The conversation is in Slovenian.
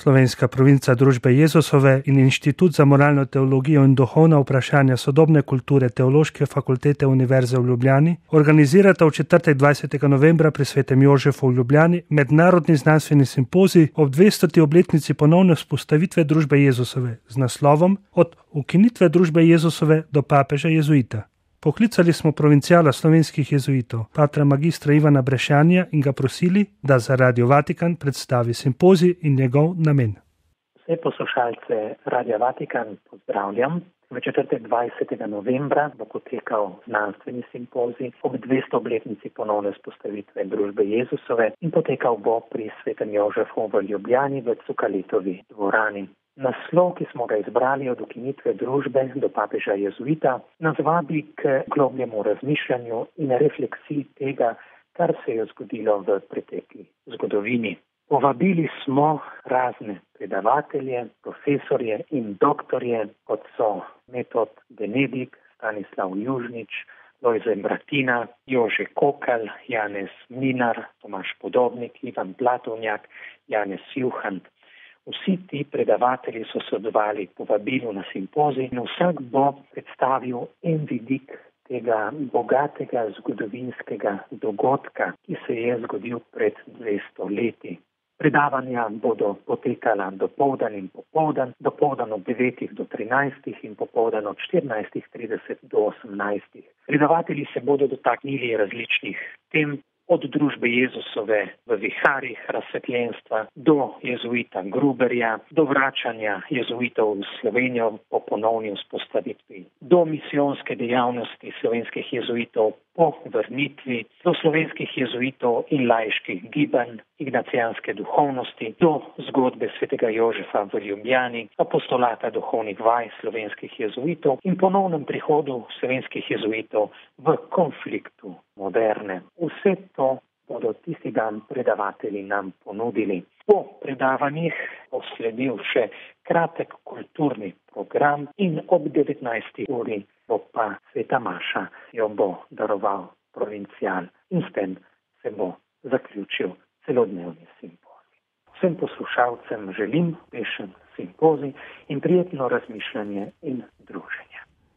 Slovenska provinca Družbe Jezusove in Inštitut za moralno teologijo in duhovna vprašanja sodobne kulture Teološke fakultete Univerze v Ljubljani organizirata v četrtek 20. novembra pri Svetem Jožefu v Ljubljani mednarodni znanstveni simpozij ob 200. obletnici ponovne vzpostavitve Družbe Jezusove z naslovom Od ukinitve Družbe Jezusove do papeža jezuita. Poklicali smo provinciala slovenskih jezuitov, patra magistra Ivana Brešanja, in ga prosili, da za Radio Vatikan predstavi simpozij in njegov namen. Vse poslušalce Radio Vatikan pozdravljam. V četrtek 20. novembra bo potekal znanstveni simpozij ob 200. obletnici ponovne vzpostavitve Družbe Jezusove in potekal bo pri Svetem Jožefu v Ljubljani v Cukaletovi dvorani. Naslov, ki smo ga izbrali od ukinitve družbe do papeža jezuita, nas vabi k globljemu razmišljanju in refleksiji tega, kar se je zgodilo v pretekli zgodovini. Povabili smo razne predavatelje, profesorje in doktorje, kot so Metod Benedik, Stanislav Južnič, Lojze Bratina, Jože Kokal, Janez Mlinar, Tomaž Podobnik, Ivan Platovnjak, Janez Juhant. Vsi ti predavatelji so sodelovali povabilu na simpozij in vsak bo predstavil en vidik tega bogatega zgodovinskega dogodka, ki se je zgodil pred 200 leti. Predavanja bodo potekala dopoldan in popoldan, dopoldan od 9 do 13 in popoldan od 14:30 do 18. Predavatelji se bodo dotaknili različnih tem, od Družbe Jezusove v viharih razsvetljenstva do jezuita Gruberja, do vračanja jezuitov v Slovenijo po ponovni vzpostavitvi, do misijonske dejavnosti slovenskih jezuitov po vrnitvi, do slovenskih jezuitov in laiških gibanj, ignacijanske duhovnosti, do zgodbe svetega Jožefa v Ljubljani, apostolata duhovnih vaj slovenskih jezuitov in ponovnem prihodu slovenskih jezuitov v konfliktu moderne. Vse to bodo tisti dan predavatelji nam ponudili. Po predavanjih bo sledil še kratek kulturni program in ob 19. uri bo pa sveta maša, jo bo daroval provincial in s tem se bo zaključil celodnevni simpozij. Vsem poslušalcem želim uspešen simpozij in prijetno razmišljanje in druženje.